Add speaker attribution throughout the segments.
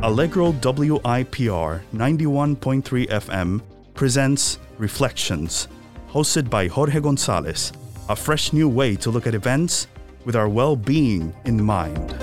Speaker 1: Allegro WIPR 91.3 FM presents Reflections, hosted by Jorge Gonzalez, a fresh new way to look at events with our well-being in mind.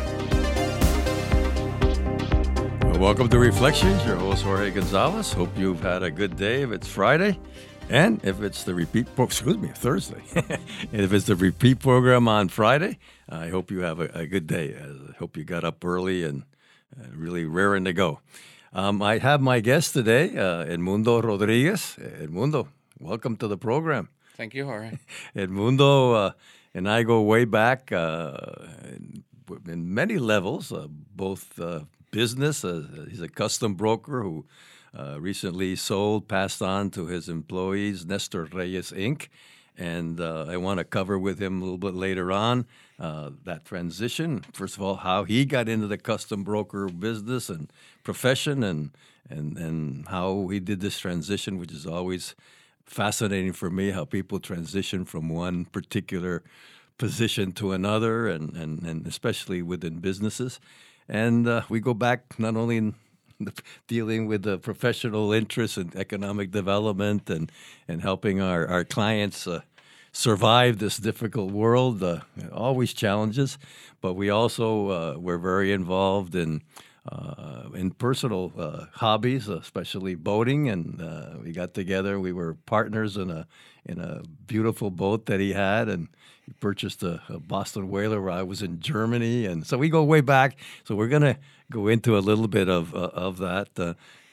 Speaker 2: Welcome to Reflections. Your host, Jorge Gonzalez. Hope you've had a good day if it's Friday. And if it's the Thursday. If it's the repeat program on Friday, I hope you have a good day. I hope you got up early and really raring to go. I have my guest today, Edmundo Rodriguez. Edmundo, welcome to the program.
Speaker 3: Thank you, Jorge.
Speaker 2: Edmundo and I go way back in many levels, both business. He's a custom broker who recently passed on to his employees, Nestor Reyes, Inc., and I want to cover with him a little bit later on that transition. First of all, how he got into the custom broker business and profession, and how he did this transition, which is always fascinating for me, how people transition from one particular position to another, and especially within businesses. And we go back not only in dealing with the professional interests and economic development and helping our clients survive this difficult world, always challenges. But we also were very involved in personal hobbies, especially boating, and we got together. We were partners in a beautiful boat that he had, and he purchased a Boston Whaler where I was in Germany, and so we go way back. So we're gonna go into a little bit of that,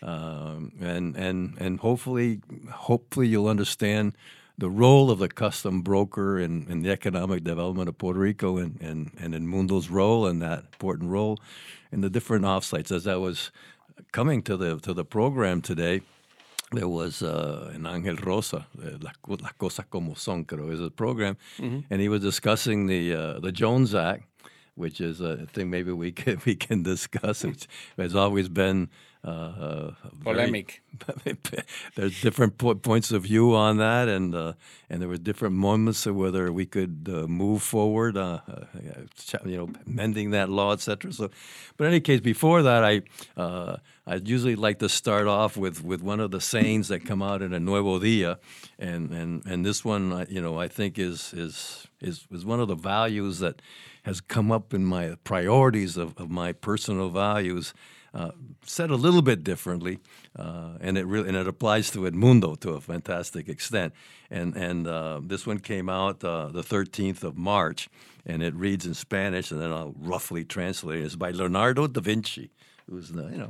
Speaker 2: and hopefully you'll understand the role of the custom broker in the economic development of Puerto Rico, and Edmundo's role in that important role in the different offsites. As I was coming to the program today, there was an Angel Rosa, La Cosa Como Son, creo is a program, and he was discussing the Jones Act, which is a thing maybe we can discuss, which has always been
Speaker 3: polemic.
Speaker 2: There's different points of view on that, and there were different moments of whether we could move forward, mending that law, etc. So, but in any case, before that, I'd usually like to start off with one of the sayings that come out in a Nuevo Dia, and this one, I think is one of the values that has come up in my priorities of my personal values. Said a little bit differently, and it applies to Edmundo to a fantastic extent. And this one came out the 13th of March, and it reads in Spanish, and then I'll roughly translate it. It's by Leonardo da Vinci, who's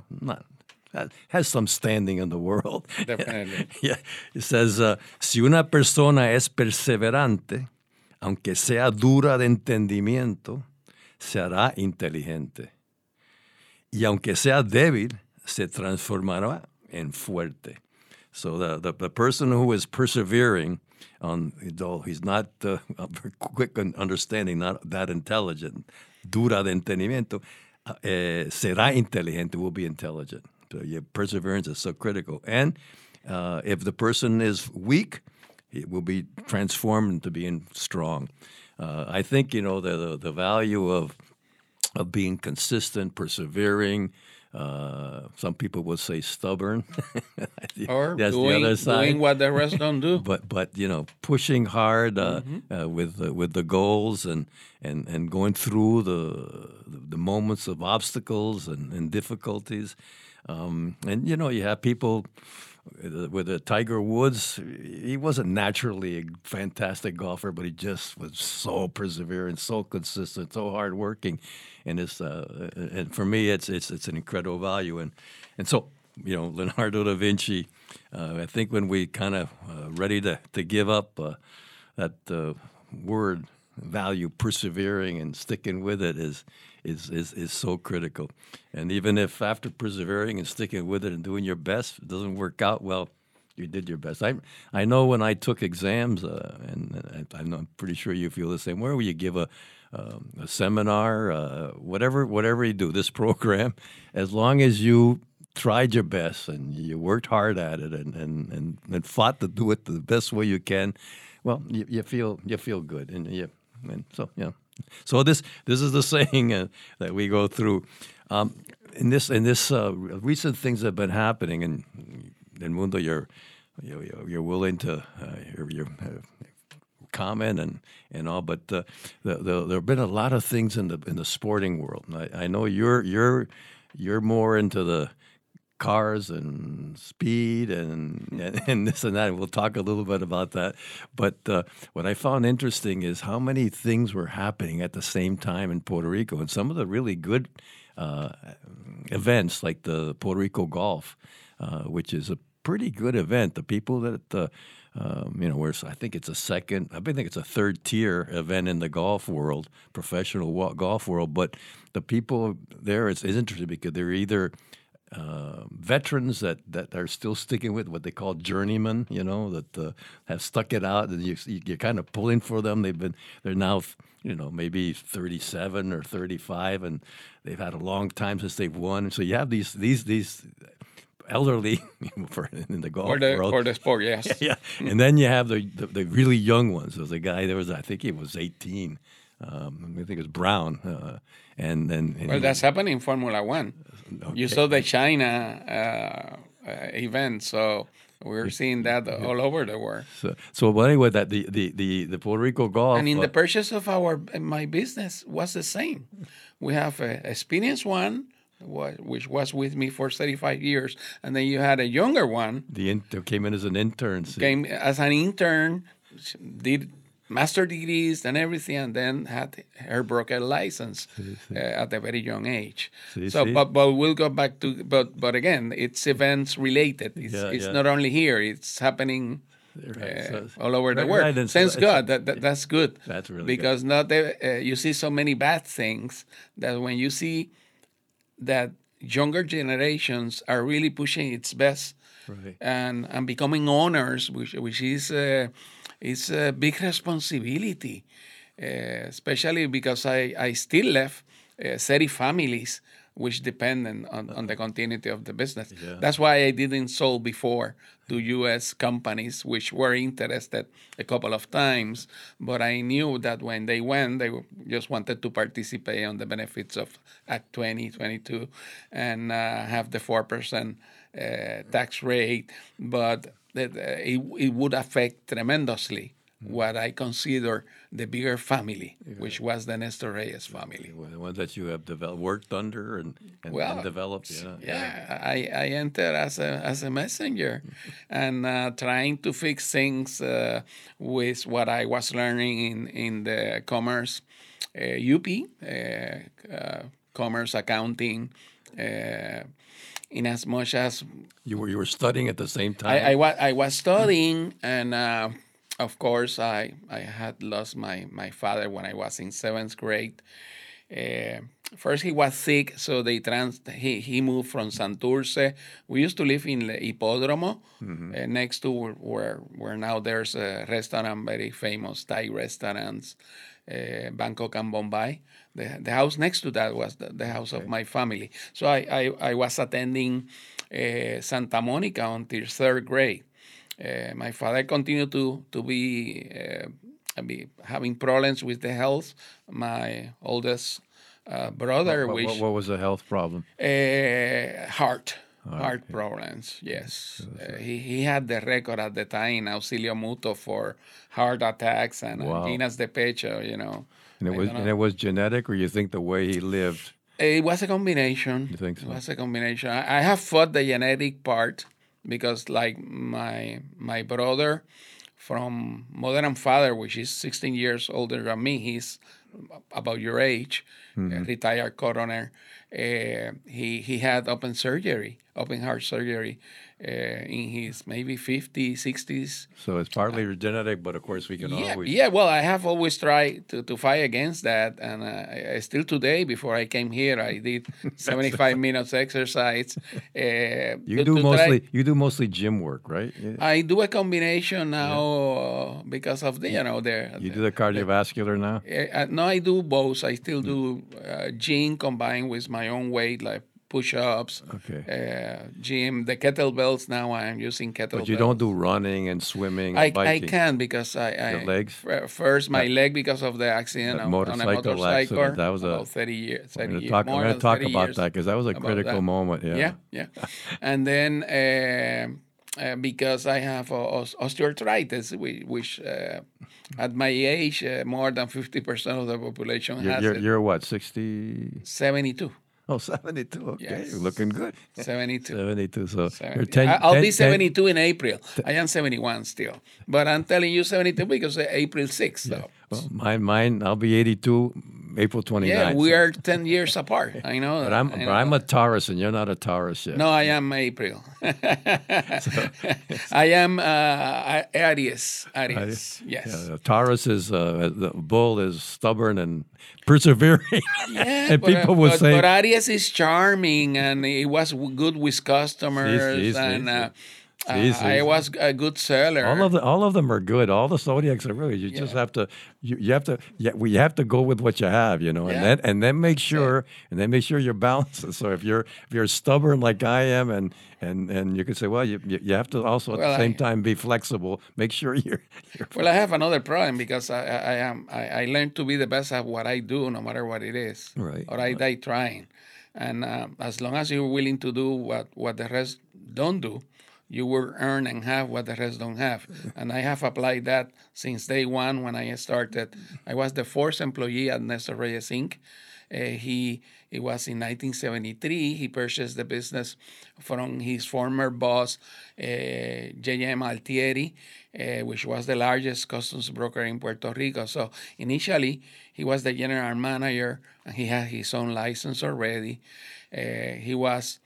Speaker 2: has some standing in the world.
Speaker 3: Definitely.
Speaker 2: Yeah, it says, si una persona es perseverante, aunque sea dura de entendimiento, se hará inteligente. Y aunque sea débil, se transformará en fuerte. So the person who is persevering, though he's not quick in understanding, not that intelligent, dura de entendimiento, será inteligente, will be intelligent. So your perseverance is so critical. And if the person is weak, it will be transformed into being strong. I think, the value of being consistent, persevering. Some people would say stubborn,
Speaker 3: or
Speaker 2: that's the other side.
Speaker 3: Doing what the rest don't do.
Speaker 2: But pushing hard with the goals and going through the moments of obstacles and difficulties. And you have people with Tiger Woods. He wasn't naturally a fantastic golfer, but he just was so perseverant, so consistent, so hardworking, and and for me, it's an incredible value. And so Leonardo da Vinci. I think when we kind of ready to give up that word value, persevering and sticking with it is so critical. And even if after persevering and sticking with it and doing your best, it doesn't work out well, you did your best. I know when I took exams, and I'm pretty sure you feel the same. Where you give a seminar, whatever you do, this program, as long as you tried your best and you worked hard at it and fought to do it the best way you can, well, you feel good, and so. So this is the saying that we go through. in this recent things that have been happening, and Mundo, you're willing to your comment and all, but there have been a lot of things in the sporting world. I know you're more into the cars and speed and this and that. We'll talk a little bit about that. But what I found interesting is how many things were happening at the same time in Puerto Rico, and some of the really good events like the Puerto Rico Golf, which is a pretty good event. The people that I think it's a third tier event in the golf world, professional golf world. But the people there, it's interesting because they're either veterans that are still sticking with what they call journeymen, that have stuck it out, and you're kind of pulling for them. They're now, maybe 37 or 35, and they've had a long time since they've won. So you have these elderly in the golf world.
Speaker 3: For the sport, yes.
Speaker 2: Yeah, and then you have the really young ones. There's a guy, I think he was 18. I think it was Brown. And
Speaker 3: that's happening in Formula One. Okay. You saw the China event, so we're seeing that all over the world.
Speaker 2: So anyway, that the Puerto Rico Golf,
Speaker 3: and in the purchase of my business was the same. We have an experienced one, which was with me for 35 years, and then you had a younger one.
Speaker 2: Came in as an intern.
Speaker 3: Came as an intern, did master degrees and everything, and then had her broker license at a very young age. But we'll go back to but again, it's events related. It's not only here; it's happening all over the world.
Speaker 2: Right,
Speaker 3: Thanks God. That's good.
Speaker 2: That's really
Speaker 3: because
Speaker 2: good.
Speaker 3: You see so many bad things that when you see that younger generations are really pushing its best,
Speaker 2: right,
Speaker 3: and becoming owners, which is. It's a big responsibility, especially because I still left 30 families which depend on the continuity of the business.
Speaker 2: Yeah.
Speaker 3: That's why I didn't sell before to U.S. companies which were interested a couple of times, but I knew that when they went, they just wanted to participate on the benefits of Act 2022 and have the 4% tax rate, but it would affect tremendously what I consider the bigger family, which was the Nestor Reyes family.
Speaker 2: The ones that you have worked under and developed.
Speaker 3: Yeah. I entered as a messenger and trying to fix things with what I was learning in the commerce UP, commerce accounting. In as much as
Speaker 2: you were studying at the same time,
Speaker 3: I was studying, and of course I had lost my father when I was in 7th grade. First he was sick, so he moved from Santurce. We used to live in Hipódromo, next to where now there's a restaurant, very famous Thai restaurants, Bangkok and Bombay. The house next to that was the house of my family. So I was attending Santa Monica until 3rd grade. My father continued to be having problems with the health. My oldest brother,
Speaker 2: what was the health problem?
Speaker 3: Heart problems, yes. He had the record at the time in Auxilio Mutuo for heart attacks and anginas de pecho,
Speaker 2: And it was genetic, or you think the way he lived?
Speaker 3: It was a combination.
Speaker 2: You think so?
Speaker 3: It was a combination. I have fought the genetic part because, like my brother from mother and father, which is 16 years older than me, he's about your age, retired coroner. He had open heart surgery in his maybe 50s, 60s.
Speaker 2: So it's partly genetic, but of course we can always...
Speaker 3: Yeah, well, I have always tried to fight against that. And I still today, before I came here, I did 75 minutes exercise.
Speaker 2: You do mostly gym work, right?
Speaker 3: I do a combination now because of the,
Speaker 2: You do the cardiovascular now?
Speaker 3: No, I do both. I still do gym combined with my own weight, like push-ups, gym. The kettlebells now I am using kettlebells.
Speaker 2: But you don't do running and swimming and
Speaker 3: I
Speaker 2: biking?
Speaker 3: can because
Speaker 2: Your legs?
Speaker 3: First, my leg because of the accident on a motorcycle.
Speaker 2: Accident. That was
Speaker 3: about 30 years. 30
Speaker 2: I'm
Speaker 3: years,
Speaker 2: going
Speaker 3: more
Speaker 2: to
Speaker 3: than
Speaker 2: talk
Speaker 3: 30
Speaker 2: about
Speaker 3: years
Speaker 2: that because that was a critical moment.
Speaker 3: Yeah. And then because I have osteoarthritis, which at my age, more than 50% of the population has it.
Speaker 2: You're what, 60?
Speaker 3: 72.
Speaker 2: Oh, 72. Okay,
Speaker 3: Yes.
Speaker 2: You're looking good.
Speaker 3: 72.
Speaker 2: 72. So
Speaker 3: 70.
Speaker 2: you're 10.
Speaker 3: I'll be 72 in April. I am 71 still, but I'm telling you 72 because April 6th. So.
Speaker 2: Well, mine. I'll be 82, April 29th.
Speaker 3: Yeah, we are 10 years apart. I know.
Speaker 2: But I'm a Taurus, and you're not a Taurus yet.
Speaker 3: No, I am April. I am Aries. Yes.
Speaker 2: Yeah, Taurus is the bull is stubborn and persevering.
Speaker 3: Yeah,
Speaker 2: and people will say,
Speaker 3: but Aries is charming, and he was good with customers, I was a good seller.
Speaker 2: All of them are good. All the zodiacs are really. You just have to. You have to. Yeah, we have to go with what you have, and then make sure you're balanced. So if you're stubborn like I am, and you could say, well, you have to also at the same time be flexible. Make sure you're
Speaker 3: Well, I have another problem because I learned to be the best at what I do, no matter what it is.
Speaker 2: Right.
Speaker 3: Or I die trying, and as long as you're willing to do what the rest don't do, you will earn and have what the rest don't have. And I have applied that since day one when I started. I was the fourth employee at Nestor Reyes Inc. It was in 1973. He purchased the business from his former boss, J.M. Altieri, which was the largest customs broker in Puerto Rico. So initially, he was the general manager, and he had his own license already. He was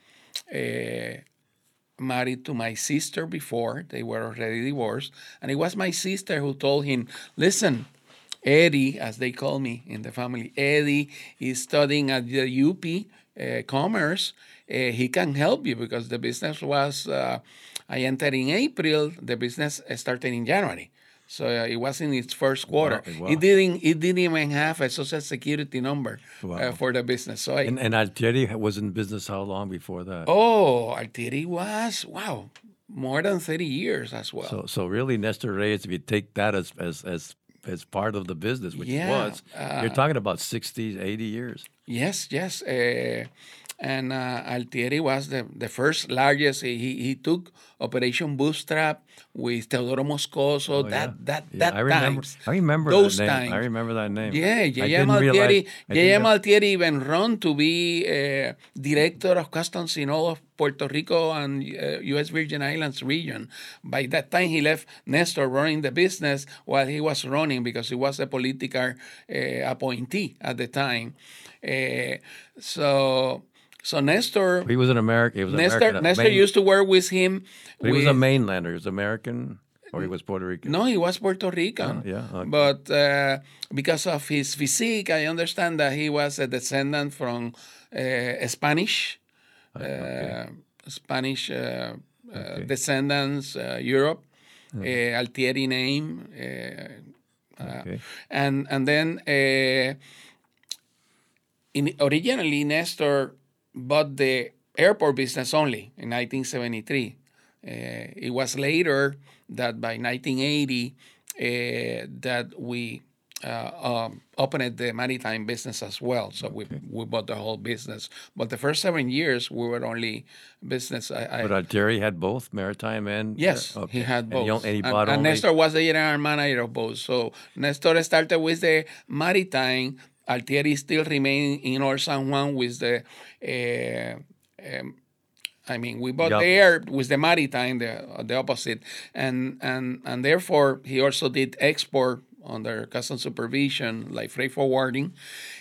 Speaker 3: married to my sister before. They were already divorced. And it was my sister who told him, listen, Eddie, as they call me in the family, Eddie is studying at the UP Commerce. He can help you because the business was, I entered in April, the business started in January. So it was in its first quarter. Wow. It didn't even have a social security number for the business. So
Speaker 2: and Altieri was in business how long before that?
Speaker 3: Oh, Altieri was more than 30 years as well.
Speaker 2: So really, Nestor Reyes, if you take that as part of the business, which it was, you're talking about 60, 80 years.
Speaker 3: Yes. And Altieri was the first largest. He took Operation Bootstrap with Teodoro Moscoso.
Speaker 2: I remember
Speaker 3: those
Speaker 2: that name.
Speaker 3: times.
Speaker 2: I remember that name.
Speaker 3: Yeah, J.M. Altieri even run to be director of customs in all of Puerto Rico and U.S. Virgin Islands region. By that time, he left Nestor running the business while he was running because he was a political appointee at the time. So Nestor...
Speaker 2: He was an American.
Speaker 3: Nestor used to work with him.
Speaker 2: But he was a mainlander. He was American, or he was Puerto Rican?
Speaker 3: No, he was Puerto Rican.
Speaker 2: Okay.
Speaker 3: But because of his physique, I understand that he was a descendant from Spanish descendants, Europe. Altieri name. And then originally Nestor bought the airport business only in 1973. It was later that by 1980 that we opened the maritime business as well. So we bought the whole business. But the first 7 years, we were only business.
Speaker 2: But Altieri had both, maritime and...
Speaker 3: Yes, he had both.
Speaker 2: And he bought
Speaker 3: and Nestor was the general manager of both. So Nestor started with the maritime. Altieri still remained in Old San Juan with the... we bought the air with the maritime, the opposite. And therefore, he also did export under customs supervision, like freight forwarding.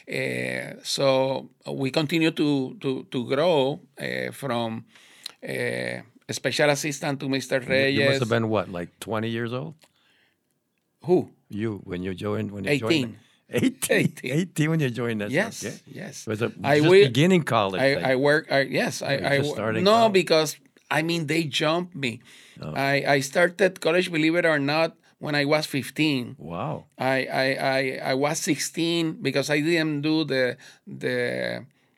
Speaker 3: So we continue to grow from special assistant to Mr. Reyes.
Speaker 2: You must have been what, like 20 years old?
Speaker 3: Who?
Speaker 2: You, when you joined?
Speaker 3: 18.
Speaker 2: 18 when you joined us.
Speaker 3: Yes,
Speaker 2: okay.
Speaker 3: yes.
Speaker 2: Was it just beginning college?
Speaker 3: I work. Yes, I
Speaker 2: starting
Speaker 3: no,
Speaker 2: college?
Speaker 3: because they jumped me. Oh. I started college, believe it or not, when I was 15.
Speaker 2: Wow.
Speaker 3: I was 16 because I didn't do the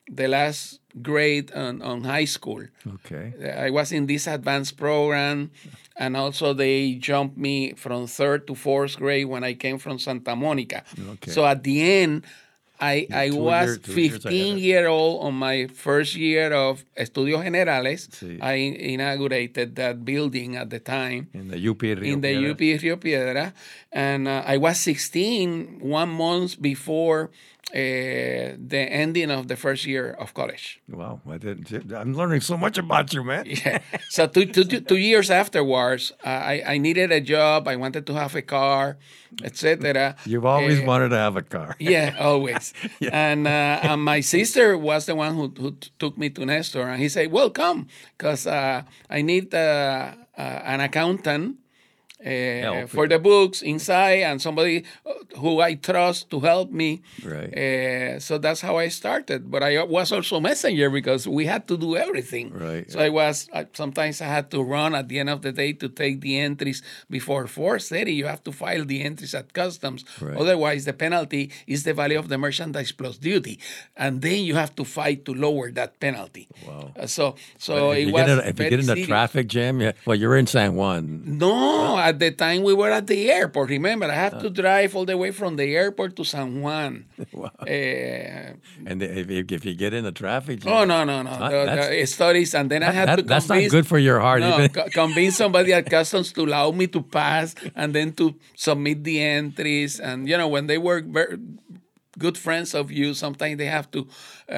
Speaker 3: the last grade on high school.
Speaker 2: Okay.
Speaker 3: I was in this advanced program, and also they jumped me from third to fourth grade when I came from Santa Monica.
Speaker 2: Okay.
Speaker 3: So at the end, I was 15-year-old on my first year of Estudios Generales.
Speaker 2: Sí.
Speaker 3: I inaugurated that building at the time.
Speaker 2: In the UP Rio
Speaker 3: In the
Speaker 2: Piedra.
Speaker 3: UP Rio Piedra. And I was 16, 1 month before the ending of the first year of college.
Speaker 2: Wow, I'm learning so much about you, man.
Speaker 3: Yeah. So 2 years afterwards, I needed a job. I wanted to have a car, etc.
Speaker 2: You've always wanted to have a car.
Speaker 3: Yeah, always. And my sister was the one who took me to Nestor, and he said, "Well, come, because I need an accountant." For the books inside, and somebody who I trust to help me.
Speaker 2: Right.
Speaker 3: So that's how I started. But I was also messenger because we had to do everything.
Speaker 2: Right.
Speaker 3: So sometimes I had to run at the end of the day to take the entries before 4:30. You have to file the entries at customs.
Speaker 2: Right.
Speaker 3: Otherwise, the penalty is the value of the merchandise plus duty, and then you have to fight to lower that penalty.
Speaker 2: Wow.
Speaker 3: So
Speaker 2: if
Speaker 3: it
Speaker 2: you
Speaker 3: was
Speaker 2: get if you get in a
Speaker 3: serious.
Speaker 2: traffic jam, well, you're in San Juan.
Speaker 3: No, at the time we were at the airport. Remember, I had to drive all the way from the airport to San Juan.
Speaker 2: Wow. And if you get in a traffic jam,
Speaker 3: Oh, no. The stories, and then I had to convince...
Speaker 2: That's not good for your heart.
Speaker 3: No, convince somebody at customs to allow me to pass and then to submit the entries. And, when they were very good friends of you, sometimes they have to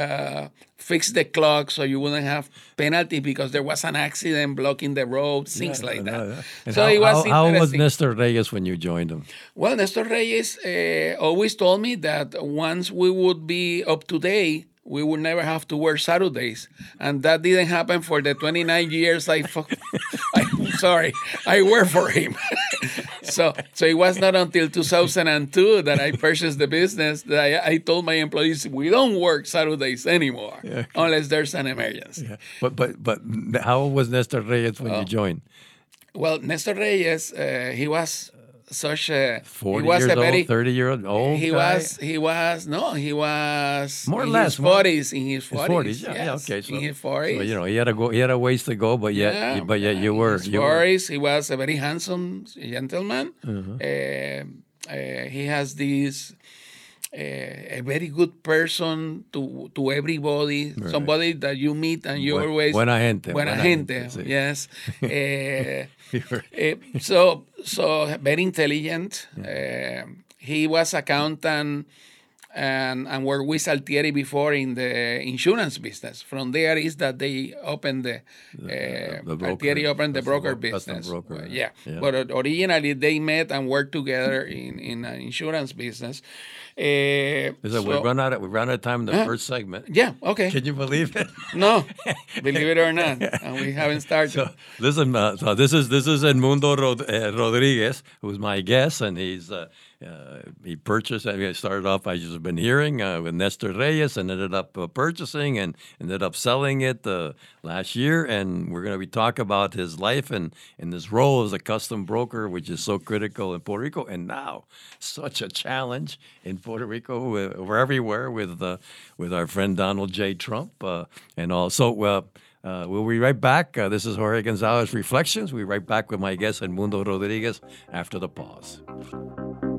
Speaker 3: fix the clock so you wouldn't have penalty because there was an accident blocking the road, things like that.
Speaker 2: And
Speaker 3: So
Speaker 2: how,
Speaker 3: it was
Speaker 2: how was
Speaker 3: interesting.
Speaker 2: Nestor Reyes when you joined him?
Speaker 3: Well, Nestor Reyes always told me that once we would be up to date, we would never have to work Saturdays. And that didn't happen for the 29 years I worked for him. So it was not until 2002 that I purchased the business that I told my employees, we don't work Saturdays anymore unless there's an emergency.
Speaker 2: Yeah. But how was Nestor Reyes when you joined?
Speaker 3: Well, Nestor Reyes, he was such a
Speaker 2: 40
Speaker 3: he was
Speaker 2: years
Speaker 3: a very
Speaker 2: old, 30-year-old old
Speaker 3: he
Speaker 2: guy?
Speaker 3: he was
Speaker 2: More or
Speaker 3: in
Speaker 2: less,
Speaker 3: his 40s, in his 40s.
Speaker 2: His 40s, yeah, okay. So,
Speaker 3: in his 40s.
Speaker 2: So, he had a ways to go, but yet you were.
Speaker 3: In his 40s, he was a very handsome gentleman. He has this a very good person to everybody, somebody that you meet and you always
Speaker 2: buena gente,
Speaker 3: sí. Yes. So very intelligent. He was accountant and worked with Altieri before in the insurance business. From there is that they opened the Altieri opened the broker business.
Speaker 2: Broker.
Speaker 3: Yeah. But originally they met and worked together in an insurance business.
Speaker 2: We run out of time in the first segment.
Speaker 3: Yeah, okay.
Speaker 2: Can you believe it?
Speaker 3: No, believe it or not, and we haven't started.
Speaker 2: So listen, so this is Edmundo Rodriguez, who's my guest, and he purchased. I started off. I just been hearing with Nestor Reyes, and ended up purchasing and ended up selling it last year. And we're going to be talking about his life and his role as a custom broker, which is so critical in Puerto Rico, and now such a challenge in Puerto Rico. We're everywhere with our friend Donald J. Trump, and also. We'll be right back. This is Jorge Gonzalez Reflections. We'll be right back with my guest, Edmundo Rodriguez, after the pause.